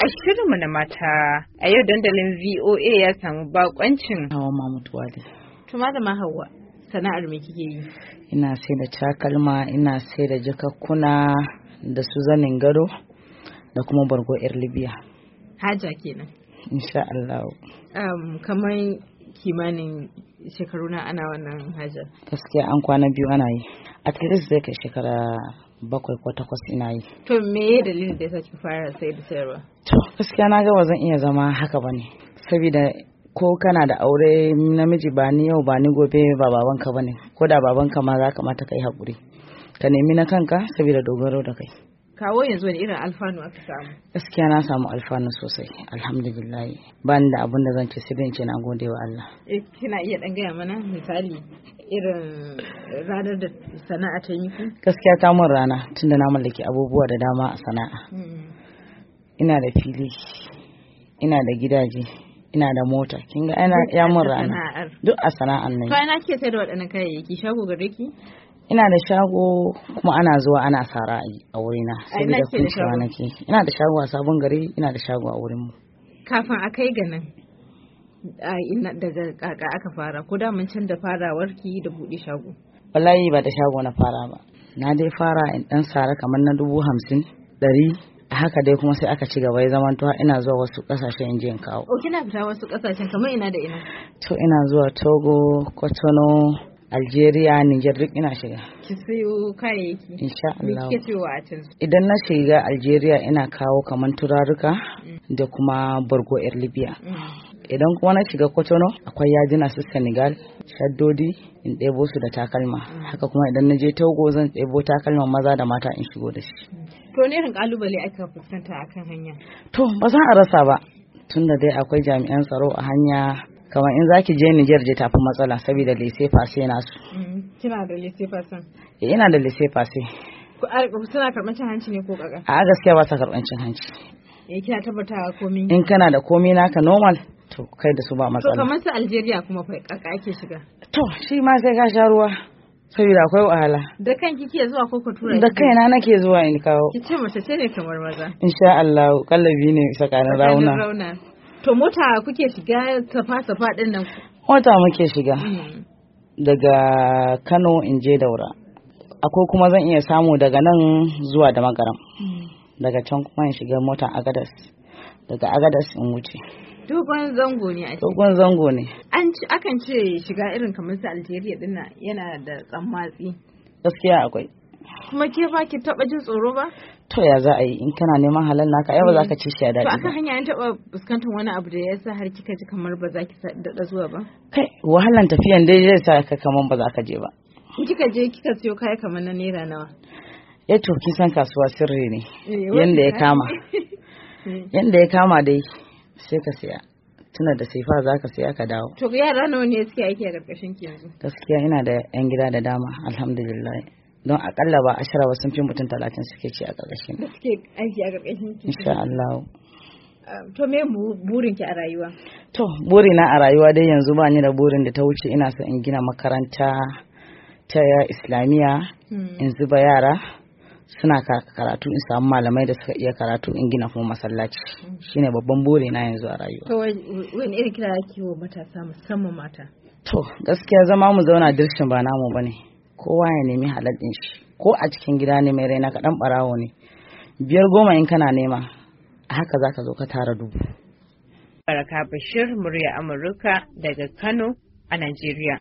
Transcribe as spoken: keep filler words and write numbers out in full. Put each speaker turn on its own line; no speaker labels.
A shirinmu na mata a yau dandalin V O A ya samu bakoncin
Hawa Mahmud Wali.
To malama Hauwa, sana'ar me kike yi?
Ina sai da takalma, ina sai da jakakkuna da su zanin gado da kuma bargo yar Libya.
Haja kenan.
Insha Allah.
Um, kamar kimanin shekaru na ana wannan hajar.
Gaskiya an kwana biyu ana yi. At least zai kai shekara bakwai ko takwas ina yi.
To me dalilin da yasa kika fara sai da sayarwa?
To gaskiya na ga ba zan iya zama haka bane. Saboda ko kana da aure namiji ba ni yau ba ni gobe ba babanka bane. Ko da babanka ma za ka mata kai hakuri. Ka nemi na kanka saboda dogaro da kai.
Kawo yanzu wani irin alfanu aka samu?
Gaskiya na samu alfanu sosai, alhamdulillah. Ba ni da abin da zan ce sai dai ce na gode wa Allah.
Eh, kina iya dan gaya mana misali irin ranar da sana'a ta yi ku?
Gaskiya ta mun rana tunda na mallaki abubuwa da dama a sana'a. Ina da fili, ina da gidaje, ina da mota. Kin ga ina ya mun rana. Duk a sana'an nan.
To ina ke sai da waɗannan kayayyaki shago gare ki?
Ina da shago kuma ana zuwa ana sara a wurina saboda kuncewa nake. Ina da shago a Sabon Gari, ina da shago a wurin mu.
Kafin a kai ga nan daga kaka aka fara ko da mun can da farawar ki da buɗe shago?
Wallahi ba da shago na fara ba. Na dai fara in dan sara kamar na dubu hamsin, ɗari. Haka dai kuma sai aka ci gaba ya zamanto ina zuwa wasu kasashen in je in kawo.
O kina fita wasu kasashen kamar ina da ina?
To ina zuwa Togo, Cotonou, Algeria, Niger duk ina shiga.
Ki sayo kayayyaki?
Insha Allah.
Me kike sayowa a can?
Idan na shiga Algeria ina kawo kaman turaruka mm. da kuma bargo yar Libya. Mm. Idan kuma na shiga Cotonou akwai yadina su Senegal, shaddodi in ɗebo su da takalma. Mm. Haka kuma idan na je Togo zan ɗebo takalman maza da mata in shigo da shi. Mm.
To ne irin kalubale aka fuskanta akan hanya?
To ba za a rasa ba tunda dai akwai jami'an tsaro a hanya. Kamar in zaki je Niger je tafi matsala saboda lise fase nasu.
Kina da lise fase?
Eh ina da lise fase.
Ku suna karɓar cin hanci ne ko kaka?
A gaskiya ba sa karɓar cin hanci.
Eh kina tabbata komai?
In kana da komai naka normal to kai da su ba matsala.
To kamar su Algeria kuma fa kaka ake shiga?
To shi ma sai ka sha ruwa saboda akwai wahala.
Da kanki kike zuwa ko ku tura?
Da kaina nake zuwa in kawo.
Ki ce mace ce ne kamar maza?
Insha Allah kallabi ne tsakanin rauna.
To mota kuke shiga safa-safa ɗin nan?
Mota muke shiga daga Kano in je Daura. Akwai kuma zan iya samu daga nan zuwa da Magaram. Daga can kuma in shiga mota Agadas. Daga Agadas in wuce.
Dogon zango ne a
Dogon zango ne.
An ci akan ce shiga irin kamar su Algeria ɗin nan yana da tsammatsi.
Gaskiya akwai.
Kuma ke ba ki taɓa jin tsoro ba?
To ya za a yi in kana neman halal naka ai ba za ka ci shi a daɗi ba.
To akan hanya an taɓa fuskantar wani abu da ya sa har kika ji kamar ba za ki daɗa zuwa ba?
Kai wahalan tafiyan dai zai sa ka kamar ba za ka je ba.
In kika je kika siyo kaya kamar na naira nawa?
Eh to kin san kasuwa sirri ne. Yanda ya kama. Yanda ya kama dai sai ka siya. Tuna da saifa za ka siya ka dawo.
To yara nawa ne suke aiki a ƙarƙashin ki yanzu?
Gaskiya ina da 'yan gida da dama alhamdulillah. Don akalla ba ashira ba sun fi mutum talatin suke ci a ƙarƙashin.
Suke aiki a ƙarƙashin ki.
Insha Allah.
To me burin ki a rayuwa?
To burina a rayuwa dai yanzu ba ni da burin da ta wuce ina so in gina makaranta ta Islamiyya in zuba yara suna karatu in samu malamai da suka iya karatu in gina kuma masallaci. Shine babban burina yanzu a rayuwa.
To wani irin kira yake wa matasa musamman mata? To
gaskiya zama mu zauna dirshin ba namu bane. Kowa ya nemi halal din shi ko a cikin gida ne mai raina kaɗan ɓarawo ne biyar goma in kana nema haka zaka zo ka tara dubu.
Baraka Bashir, murya Amurka daga Kano a Najeriya.